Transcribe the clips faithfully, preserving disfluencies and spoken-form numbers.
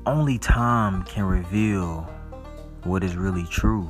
Only time can reveal what is really true.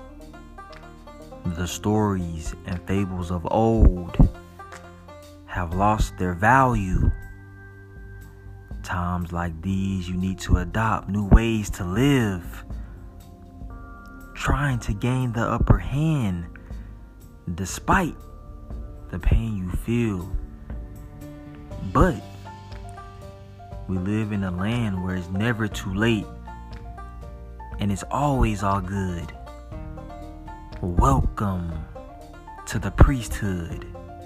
The stories and fables of old have lost their value. Times like these, you need to adopt new ways to live, trying to gain the upper hand despite the pain you feel. But we live in a land where it's never too late and it's always all good. Welcome to the priesthood.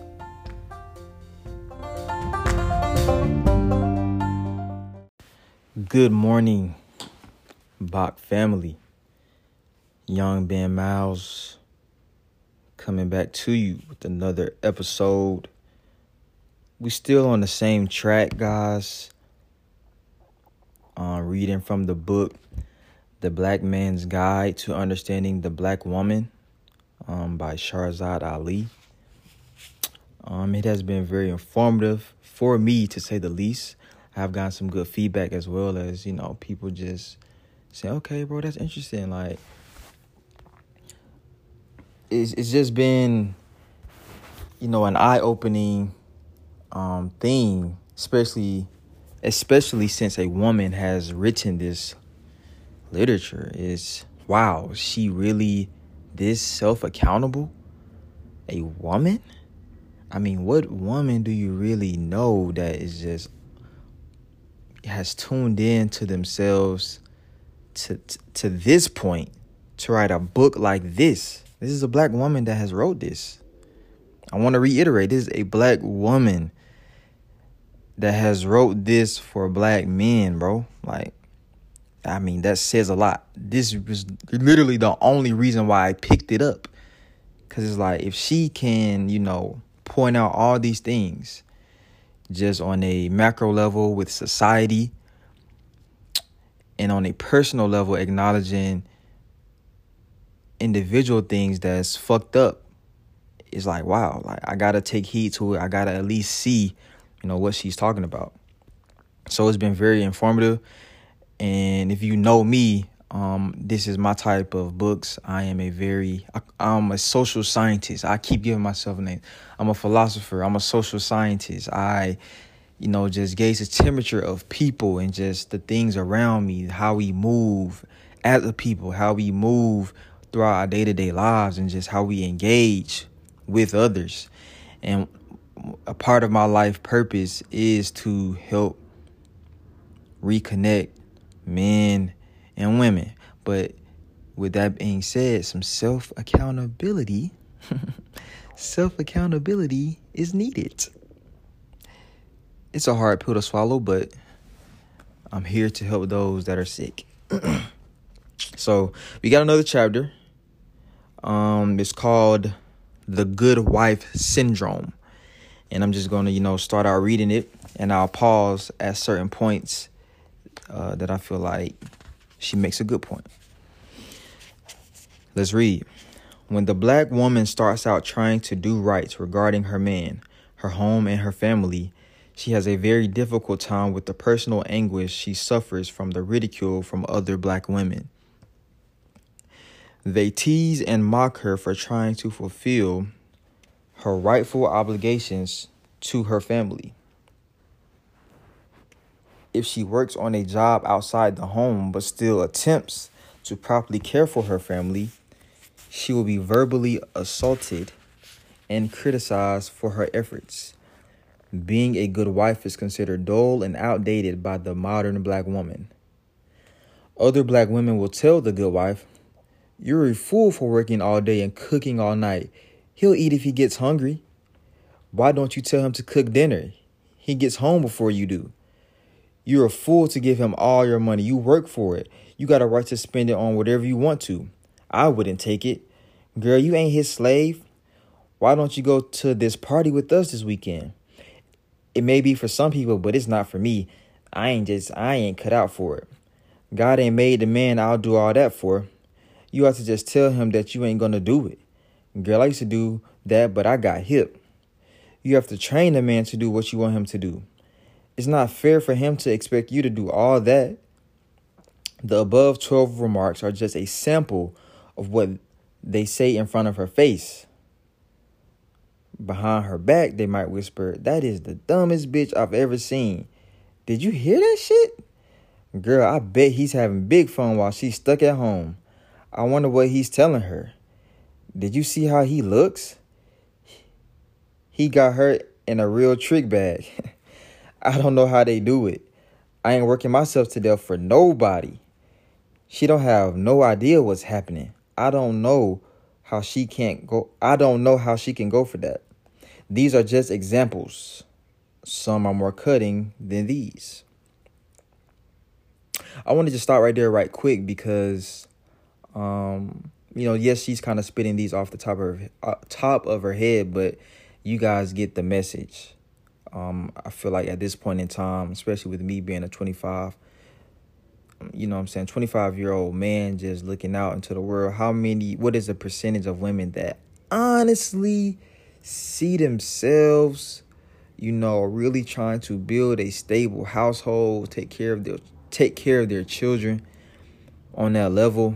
Good morning, Bach family. Young Ben Miles coming back to you with another episode. We still on the same track, guys. Uh, reading from the book, The Black Man's Guide to Understanding the Black Woman, um, by Shahrazad Ali. Um, it has been very informative for me, to say the least. I've gotten some good feedback, as well as, you know, people just say, okay, bro, that's interesting. Like, it's, it's just been, you know, an eye-opening um, thing, especially, especially since a woman has written this literature. Is, wow, she really this self-accountable? A woman? I mean, what woman do you really know that is just has tuned in to themselves to, to to this point to write a book like this? This is a black woman that has wrote this. I want to reiterate, this is a black woman that has wrote this for black men, bro. Like, I mean, that says a lot. This was literally the only reason why I picked it up. Because it's like, if she can, you know, point out all these things just on a macro level with society, and on a personal level acknowledging individual things that's fucked up, it's like, wow, like, I gotta take heed to it. I gotta at least see, you know, what she's talking about. So it's been very informative. And if you know me, um, this is my type of books. I am a very, I, I'm a social scientist. I keep giving myself a name. I'm a philosopher. I'm a social scientist. I, you know, just gauge the temperature of people and just the things around me, how we move as a people, how we move throughout our day-to-day lives, and just how we engage with others. And a part of my life purpose is to help reconnect men and women. But with that being said, some self-accountability, self-accountability is needed. It's a hard pill to swallow, but I'm here to help those that are sick. So we got another chapter. Um, it's called The Good Wife Syndrome. And I'm just going to, you know, start out reading it, and I'll pause at certain points Uh, that I feel like she makes a good point. Let's read. When the black woman starts out trying to do right regarding her man, her home, and her family, she has a very difficult time with the personal anguish she suffers from the ridicule from other black women. They tease and mock her for trying to fulfill her rightful obligations to her family. If she works on a job outside the home but still attempts to properly care for her family, she will be verbally assaulted and criticized for her efforts. Being a good wife is considered dull and outdated by the modern black woman. Other black women will tell the good wife, "You're a fool for working all day and cooking all night. He'll eat if he gets hungry. Why don't you tell him to cook dinner? He gets home before you do. You're a fool to give him all your money. You work for it. You got a right to spend it on whatever you want to. I wouldn't take it. Girl, you ain't his slave. Why don't you go to this party with us this weekend? It may be for some people, but it's not for me. I ain't just, I ain't cut out for it. God ain't made the man I'll do all that for. You have to just tell him that you ain't going to do it. Girl, I used to do that, but I got hip. You have to train the man to do what you want him to do. It's not fair for him to expect you to do all that. The above twelve remarks are just a sample of what they say in front of her face. Behind her back, they might whisper, "That is the dumbest bitch I've ever seen. Did you hear that shit? Girl, I bet he's having big fun while she's stuck at home. I wonder what he's telling her. Did you see how he looks? He got her in a real trick bag. I don't know how they do it. I ain't working myself to death for nobody. She don't have no idea what's happening. I don't know how she can't go. I don't know how she can go for that." These are just examples. Some are more cutting than these. I wanted to start right there right quick because, um, you know, yes, she's kind of spitting these off the top of her, uh, top of her head, but you guys get the message. Um, I feel like at this point in time, especially with me being a twenty-five, you know what I'm saying, twenty-five-year-old man just looking out into the world, how many, what is the percentage of women that honestly see themselves, you know, really trying to build a stable household, take care of their, take care of their children on that level?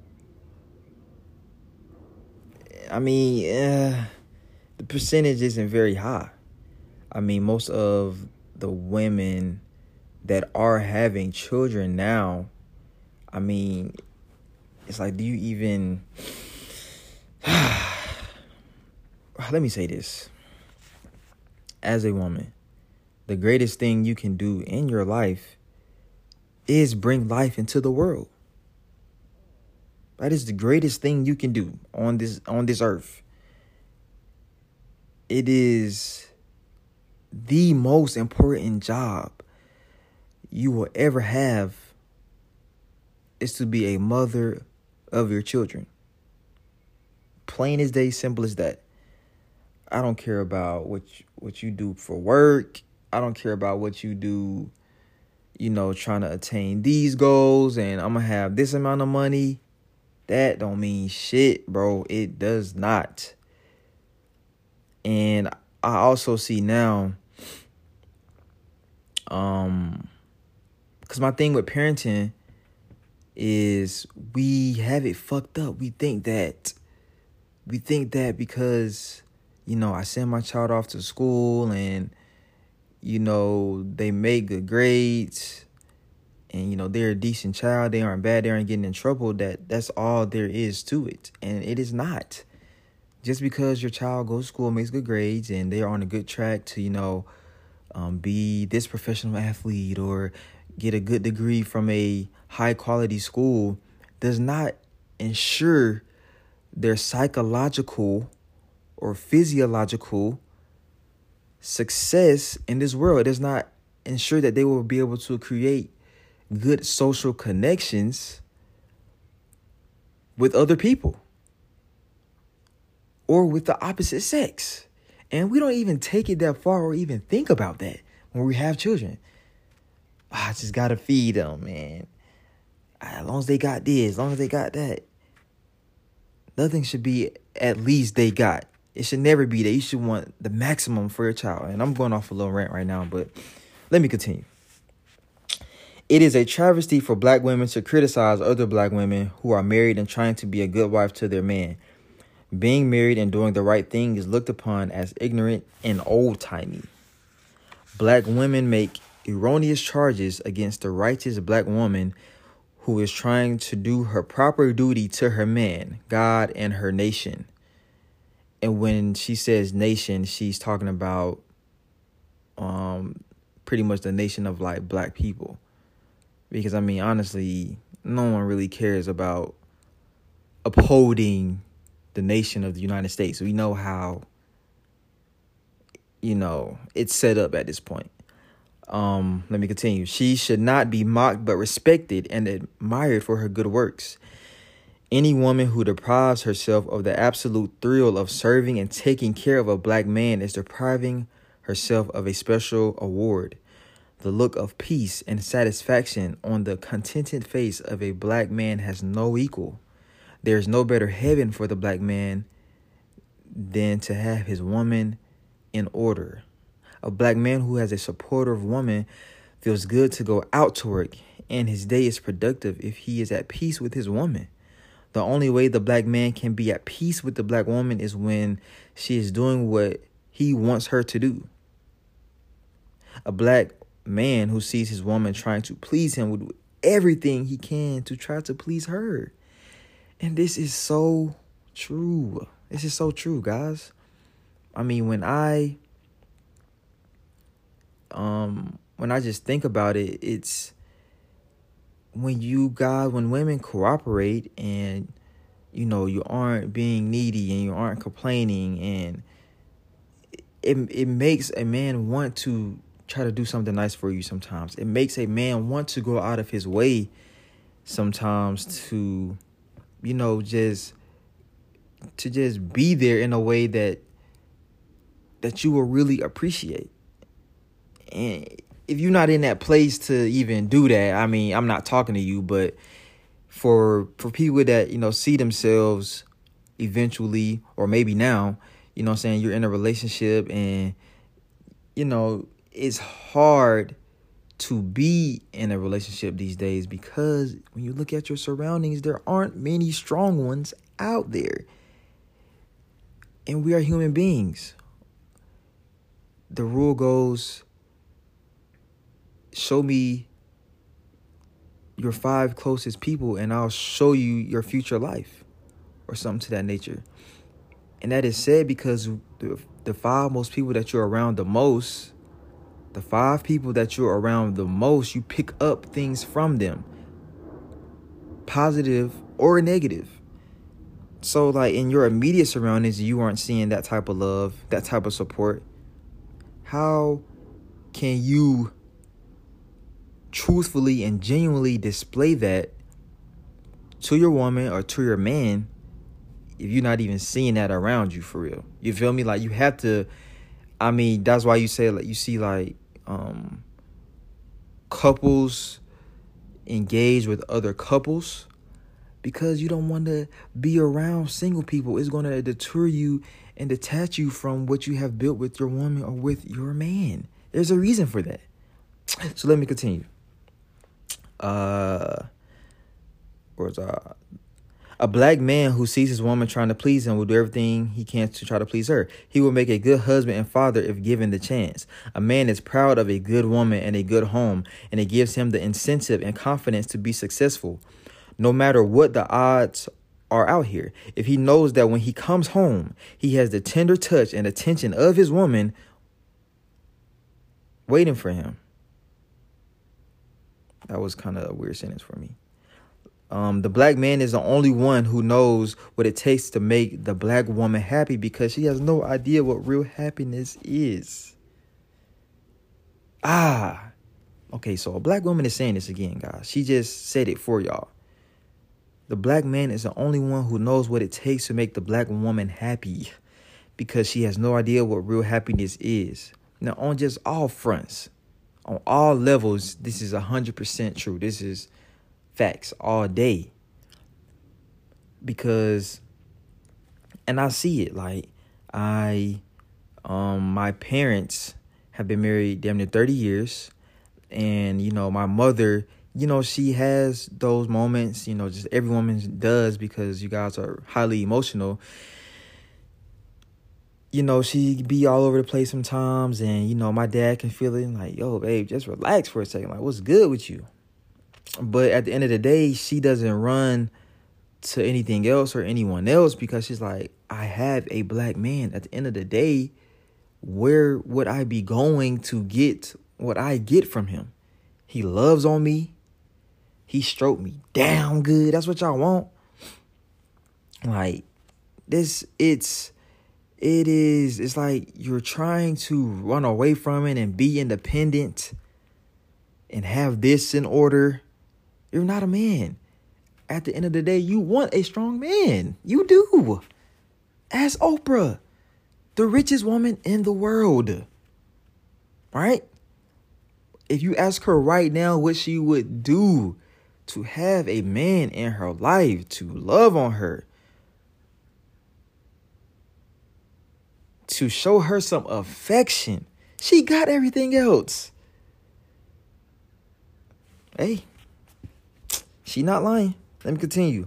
I mean, uh, the percentage isn't very high. I mean, most of the women that are having children now, I mean, it's like, do you even... Let me say this. As a woman, the greatest thing you can do in your life is bring life into the world. That is the greatest thing you can do on this on this earth. It is the most important job you will ever have, is to be a mother of your children. Plain as day, simple as that. I don't care about what you, what you do for work. I don't care about what you do, you know, trying to attain these goals and I'm going to have this amount of money. That don't mean shit, bro. It does not. And I also see now, um, because my thing with parenting is we have it fucked up. We think that, we think that because, you know, I send my child off to school and, you know, they make good grades and, you know, they're a decent child, they aren't bad, they aren't getting in trouble, that that's all there is to it. And it is not. Just because your child goes to school, makes good grades, and they are on a good track to, you know, um, be this professional athlete or get a good degree from a high quality school, does not ensure their psychological or physiological success in this world. It does not ensure that they will be able to create good social connections with other people or with the opposite sex. And we don't even take it that far or even think about that when we have children. Oh, I just got to feed them, man. As long as they got this, as long as they got that. Nothing should be at least they got. It should never be that. You should want the maximum for your child. And I'm going off a little rant right now, but let me continue. It is a travesty for black women to criticize other black women who are married and trying to be a good wife to their man. Being married and doing the right thing is looked upon as ignorant and old-timey. Black women make erroneous charges against the righteous black woman who is trying to do her proper duty to her man, God, and her nation. And when she says nation, she's talking about um, pretty much the nation of like black people. Because, I mean, honestly, no one really cares about upholding the nation of the United States. We know how, you know, it's set up at this point. Um, let me continue. She should not be mocked, but respected and admired for her good works. Any woman who deprives herself of the absolute thrill of serving and taking care of a black man is depriving herself of a special award. The look of peace and satisfaction on the contented face of a black man has no equal. There is no better heaven for the black man than to have his woman in order. A black man who has a supportive woman feels good to go out to work and his day is productive if he is at peace with his woman. The only way the black man can be at peace with the black woman is when she is doing what he wants her to do. A black man who sees his woman trying to please him would do everything he can to try to please her. And this is so true. This is so true, guys. I mean, when I um when I just think about it, it's when you guys, when women cooperate and, you know, you aren't being needy and you aren't complaining, and it it makes a man want to try to do something nice for you sometimes. It makes a man want to go out of his way sometimes to, you know, just to just be there in a way that that you will really appreciate. And if you're not in that place to even do that, I mean, I'm not talking to you, but for for people that, you know, see themselves eventually, or maybe now, you know what I'm saying, you're in a relationship and, you know, it's hard to be in a relationship these days because when you look at your surroundings, there aren't many strong ones out there. And we are human beings. The rule goes, show me your five closest people and I'll show you your future life, or something to that nature. And that is said because the, the five most people that you're around the most, the five people that you're around the most, you pick up things from them, positive or negative. So like in your immediate surroundings, you aren't seeing that type of love, that type of support. How can you truthfully and genuinely display that to your woman or to your man if you're not even seeing that around you for real? You feel me? Like you have to, I mean, that's why you say, like, you see like um, couples engage with other couples, because you don't want to be around single people. It's going to deter you and detach you from what you have built with your woman or with your man. There's a reason for that. So let me continue. Uh, where's uh, a black man who sees his woman trying to please him will do everything he can to try to please her. He will make a good husband and father if given the chance. A man is proud of a good woman and a good home, and it gives him the incentive and confidence to be successful, no matter what the odds are out here. If he knows that when he comes home, he has the tender touch and attention of his woman waiting for him. That was kind of a weird sentence for me. Um, the black man is the only one who knows what it takes to make the black woman happy, because she has no idea what real happiness is. Ah, okay, so a black woman is saying this again, guys. She just said it for y'all. The black man is the only one who knows what it takes to make the black woman happy, because she has no idea what real happiness is. Now, on just all fronts, on all levels, this is one hundred percent true. This is facts all day. Because, and I see it, like, I, um, my parents have been married damn near thirty years. And, you know, my mother, you know, she has those moments, you know, just every woman does, because you guys are highly emotional. You know, she be all over the place sometimes. And, you know, my dad can feel it like, yo, babe, just relax for a second. Like, what's good with you? But at the end of the day, she doesn't run to anything else or anyone else, because she's like, I have a black man. At the end of the day, where would I be going to get what I get from him? He loves on me. He stroked me down good. That's what y'all want. Like, this, it's, it is, it's like you're trying to run away from it and be independent and have this in order. You're not a man. At the end of the day, you want a strong man. You do. Ask Oprah, the richest woman in the world. Right? If you ask her right now what she would do to have a man in her life, to love on her, to show her some affection, she got everything else. Hey, She not lying. Let me continue.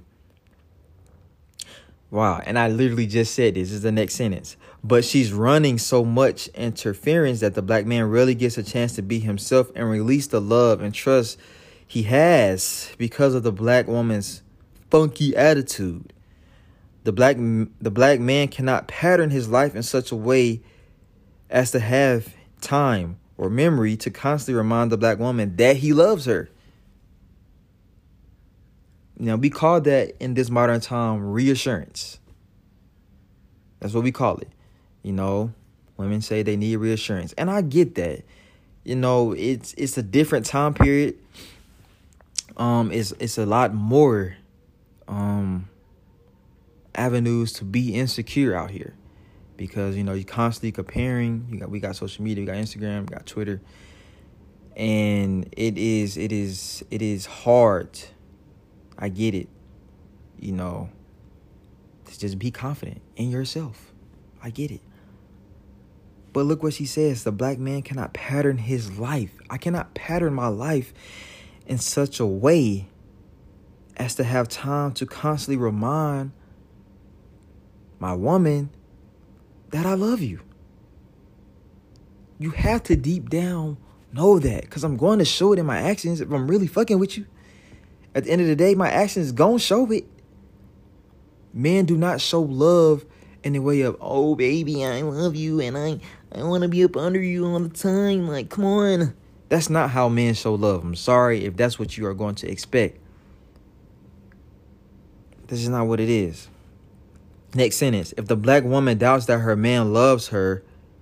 Wow, and I literally just said this. This is the next sentence. But she's running so much interference that the black man rarely gets a chance to be himself and release the love and trust he has because of the black woman's funky attitude. The black the black man cannot pattern his life in such a way as to have time or memory to constantly remind the black woman that he loves her. Now, we call that in this modern time reassurance. That's what we call it. You know, women say they need reassurance. And I get that. You know, it's it's a different time period. Um, it's it's a lot more um avenues to be insecure out here. Because, you know, you're constantly comparing. You got we got social media, we got Instagram, we got Twitter. And it is it is it is hard. I get it, you know, to just be confident in yourself. I get it. But look what she says. The black man cannot pattern his life. I cannot pattern my life in such a way as to have time to constantly remind my woman that I love you. You have to deep down know that, because I'm going to show it in my actions if I'm really fucking with you. At the end of the day, my actions gon' show it. Men do not show love in the way of, oh, baby, I love you and I, I want to be up under you all the time. Like, come on. That's not how men show love. I'm sorry if that's what you are going to expect. This is not what it is. Next sentence. If the black woman doubts that her man loves her,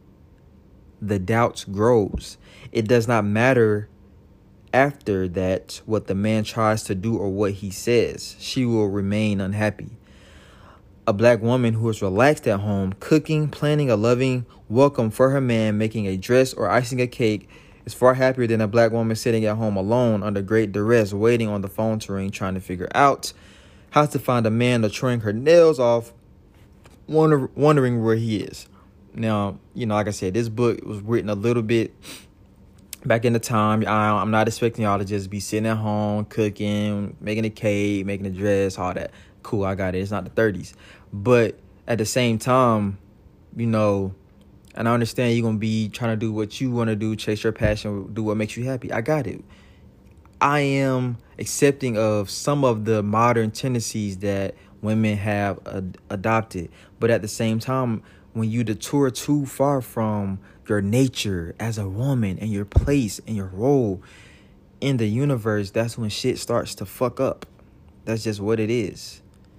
the doubt grows. It does not matter after that what the man tries to do or what he says. She will remain unhappy. A black woman who is relaxed at home, cooking, planning a loving welcome for her man, making a dress or icing a cake, is far happier than a black woman sitting at home alone under great duress, waiting on the phone to ring, trying to figure out how to find a man to trim her nails off, wonder, wondering where he is. Now, you know, like I said, this book was written a little bit back in the time. I, I'm not expecting y'all to just be sitting at home, cooking, making a cake, making a dress, all that. Cool, I got it. It's not the thirties. But at the same time, you know, and I understand you're going to be trying to do what you want to do, chase your passion, do what makes you happy. I got it. I am accepting of some of the modern tendencies that women have ad- adopted. But at the same time, when you detour too far from your nature as a woman and your place and your role in the universe, that's when shit starts to fuck up. That's just what it is.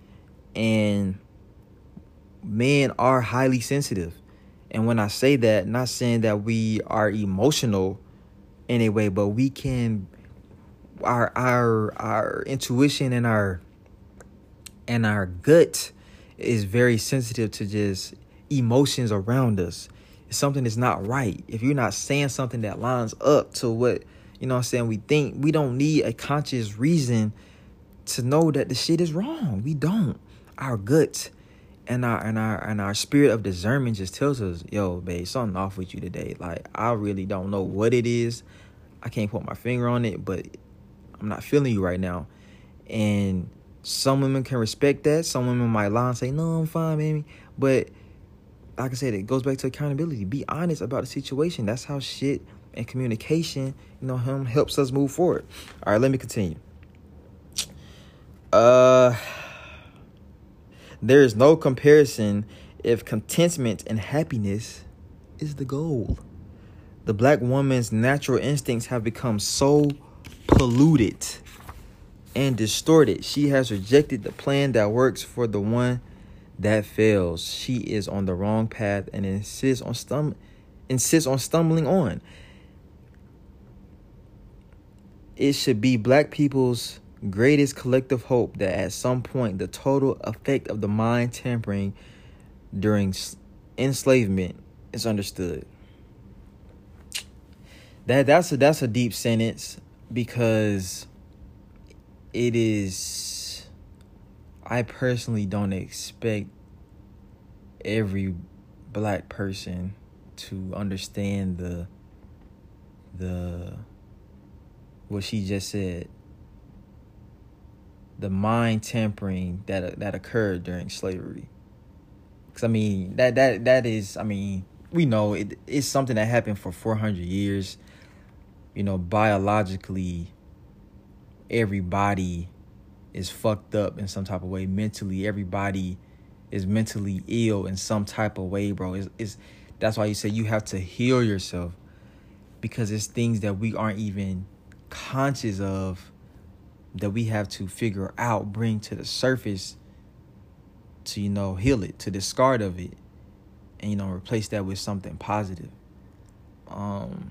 And men are highly sensitive. And when I say that, not saying that we are emotional in a way, but we can, our our our intuition and our and our gut is very sensitive to just emotions around us. If something is not right, if you're not saying something that lines up to what, you know what I'm saying, we think, we don't need a conscious reason to know that the shit is wrong. We don't. Our gut and our and our and our spirit of discernment just tells us, yo, babe, something off with you today. Like, I really don't know what it is. I can't put my finger on it, but I'm not feeling you right now. And some women can respect that. Some women might lie and say, no, I'm fine, baby. But like I said, it goes back to accountability. Be honest about the situation. That's how shit and communication, you know, him helps us move forward. All right, let me continue. Uh, there is no comparison if contentment and happiness is the goal. The black woman's natural instincts have become so polluted and distorted. She has rejected the plan that works for the one that fails. She is on the wrong path and insists on stum- insists on stumbling on. It should be black people's greatest collective hope that at some point the total effect of the mind tampering during enslavement is understood. That that's a that's a deep sentence, because it is, I personally don't expect every black person to understand the the what she just said. the mind tampering that that occurred during slavery. Because I mean that that that is I mean we know it, it's something that happened for four hundred years. You know, biologically, everybody is fucked up in some type of way. Mentally, everybody is mentally ill in some type of way, bro. It's, it's that's why you say you have to heal yourself, because it's things that we aren't even conscious of that we have to figure out, bring to the surface to, you know, heal it, to discard of it, and, you know, replace that with something positive. Um,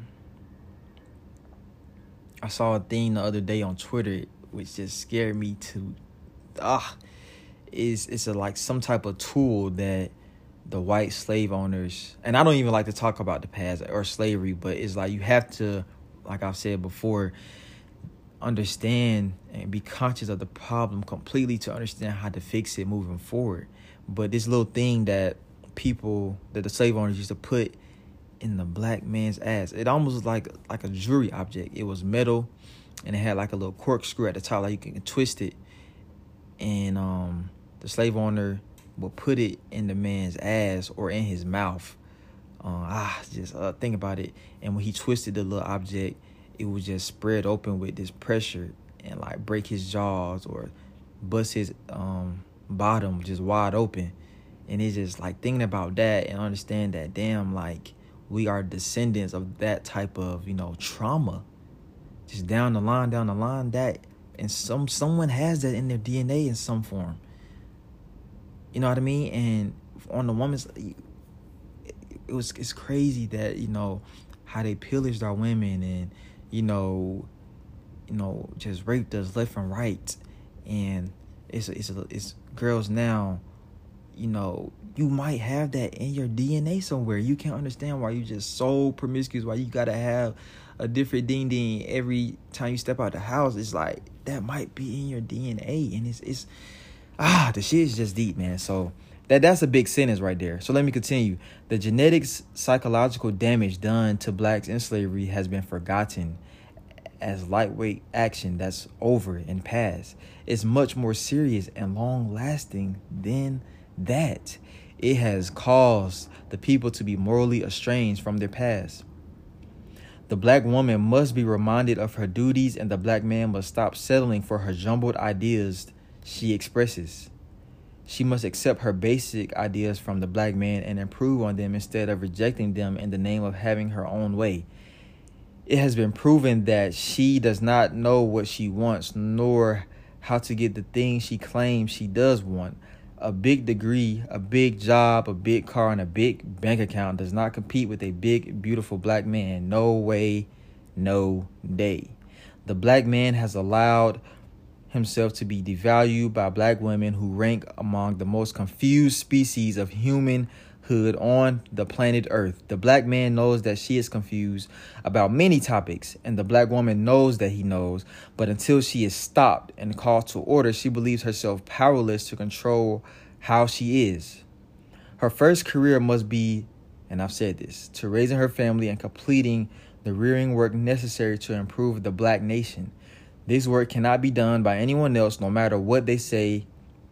I saw a thing the other day on Twitter which just scared me to, ah, is it's a like some type of tool that the white slave owners, and I don't even like to talk about the past or slavery, but it's like you have to, like I've said before, understand and be conscious of the problem completely to understand how to fix it moving forward. But this little thing that people, that the slave owners used to put in the black man's ass, it almost was like like a jewelry object. It was metal, and it had like a little corkscrew at the top, like you can twist it, and um the slave owner would put it in the man's ass or in his mouth. Uh, ah, just uh, think about it. And when he twisted the little object, it would just spread open with this pressure and like break his jaws or bust his um bottom just wide open. And it's just like thinking about that and understand that, damn, like we are descendants of that type of, you know, trauma. Just down the line, down the line, that, and some someone has that in their D N A in some form. You know what I mean? And on the woman's, it was it's crazy that, you know, how they pillaged our women and, you know, you know, just raped us left and right. And it's it's it's girls now, you know, you might have that in your D N A somewhere. You can't understand why you just so promiscuous, why you gotta have a different ding ding every time you step out the house. It's like that might be in your D N A, and it's it's ah the shit is just deep, man. So that that's a big sentence right there. So let me continue. The genetics psychological damage done to blacks in slavery has been forgotten as lightweight action that's over and past. It's much more serious and long lasting than that. It has caused the people to be morally estranged from their past. The black woman must be reminded of her duties, and the black man must stop settling for her jumbled ideas she expresses. She must accept her basic ideas from the black man and improve on them instead of rejecting them in the name of having her own way. It has been proven that she does not know what she wants, nor how to get the things she claims she does want. A big degree, a big job, a big car, and a big bank account does not compete with a big, beautiful black man. No way, no day. The black man has allowed himself to be devalued by black women who rank among the most confused species of humanhood on the planet Earth. The black man knows that she is confused about many topics, and the black woman knows that he knows, but until she is stopped and called to order, she believes herself powerless to control how she is. Her first career must be, and I've said this, to raising her family and completing the rearing work necessary to improve the black nation. This work cannot be done by anyone else, no matter what they say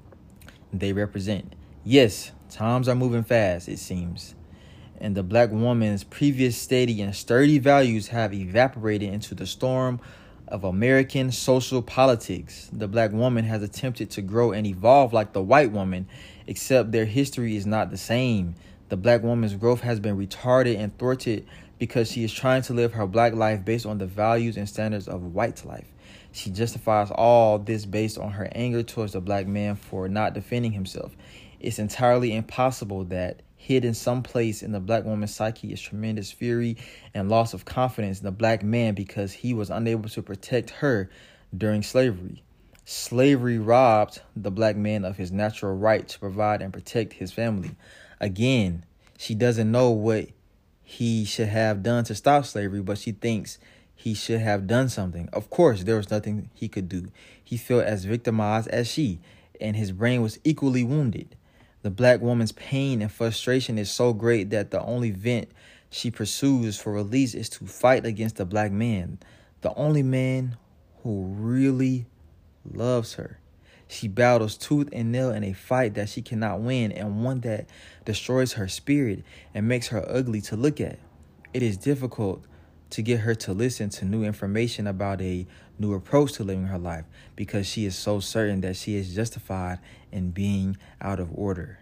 they represent. Yes, times are moving fast, it seems, and the black woman's previous steady and sturdy values have evaporated into the storm of American social politics. The black woman has attempted to grow and evolve like the white woman, except their history is not the same. The black woman's growth has been retarded and thwarted because she is trying to live her black life based on the values and standards of white life. She justifies all this based on her anger towards the black man for not defending himself. It's entirely impossible that hidden someplace in the black woman's psyche is tremendous fury and loss of confidence in the black man because he was unable to protect her during slavery. Slavery robbed the black man of his natural right to provide and protect his family. Again, she doesn't know what he should have done to stop slavery, but she thinks he should have done something. Of course, there was nothing he could do. He felt as victimized as she, and his brain was equally wounded. The black woman's pain and frustration is so great that the only vent she pursues for release is to fight against the black man, the only man who really loves her. She battles tooth and nail in a fight that she cannot win, and one that destroys her spirit and makes her ugly to look at. It is difficult to get her to listen to new information about a new approach to living her life because she is so certain that she is justified in being out of order.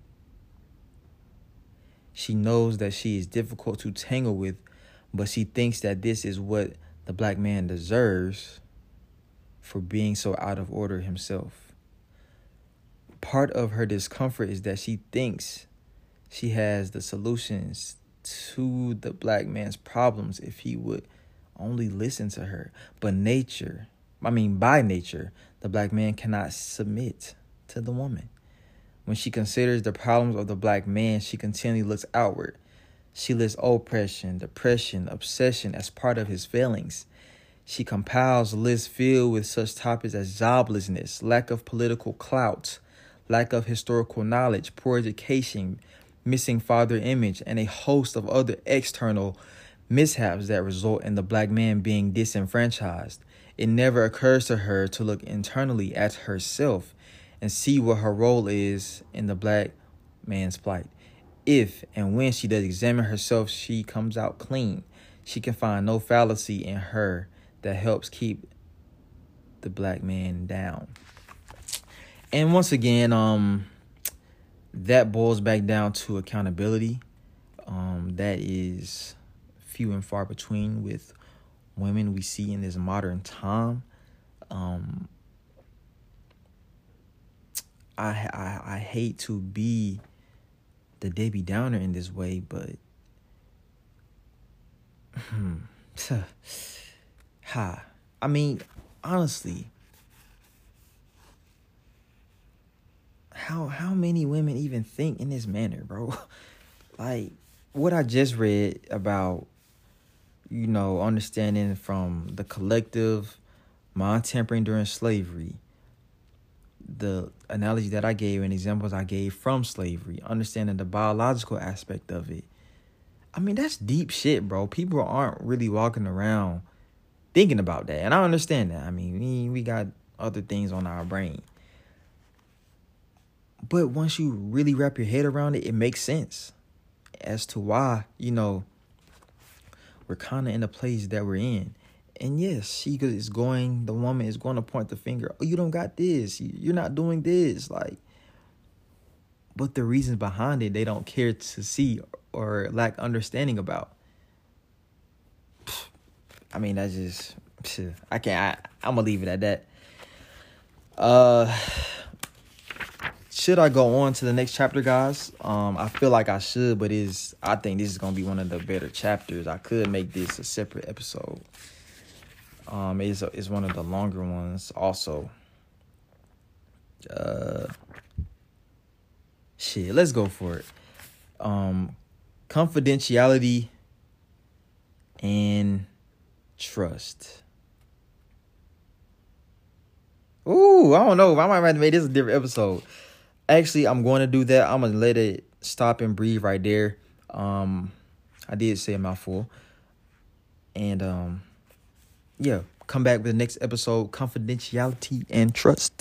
She knows that she is difficult to tangle with, but she thinks that this is what the black man deserves for being so out of order himself. Part of her discomfort is that she thinks she has the solutions to the black man's problems if he would only listen to her. But nature, I mean, by nature, the black man cannot submit to the woman. When she considers the problems of the black man, she continually looks outward. She lists oppression, depression, obsession as part of his failings. She compiles lists filled with such topics as joblessness, lack of political clout, lack of historical knowledge, poor education, missing father image, and a host of other external mishaps that result in the black man being disenfranchised. It never occurs to her to look internally at herself and see what her role is in the black man's plight. If and when she does examine herself, she comes out clean. She can find no fallacy in her that helps keep the black man down. And once again, um, that boils back down to accountability. Um, that is few and far between with women we see in this modern time. Um, I, I I hate to be the Debbie Downer in this way, but hmm, ha. I mean, honestly, how how many women even think in this manner, bro? Like what I just read about, you know, understanding from the collective mind tampering during slavery, the analogy that I gave and examples I gave from slavery, understanding the biological aspect of it. I mean, that's deep shit, bro. People aren't really walking around thinking about that. And I understand that. I mean, we, we got other things on our brain. But once you really wrap your head around it, it makes sense as to why, you know, we're kind of in the place that we're in. And yes, she is going, the woman is going to point the finger. Oh, you don't got this. You're not doing this. Like, but the reasons behind it, they don't care to see or lack understanding about. I mean, that's just, I can't, I, I'm going to leave it at that. Uh, should I go on to the next chapter, guys? Um, I feel like I should, but is I think this is going to be one of the better chapters. I could make this a separate episode. Um, it's, it's one of the longer ones also. Uh, shit, let's go for it. Um, confidentiality and trust. Ooh, I don't know. I might have to make this a different episode. Actually, I'm going to do that. I'm going to let it stop and breathe right there. Um, I did say a mouthful. And, um, yeah, come back with the next episode, confidentiality and trust.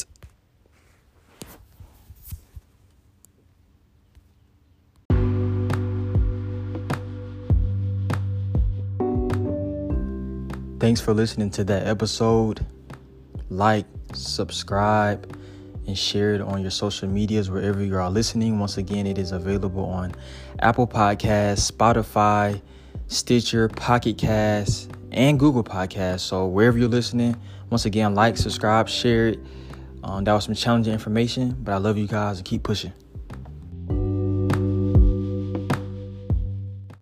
Thanks for listening to that episode. Like, subscribe, and share it on your social medias wherever you are listening. Once again, it is available on Apple Podcasts, Spotify, Stitcher, Pocket Casts, and Google Podcasts. So wherever you're listening, once again, like, subscribe, share it. Um, that was some challenging information, but I love you guys and keep pushing.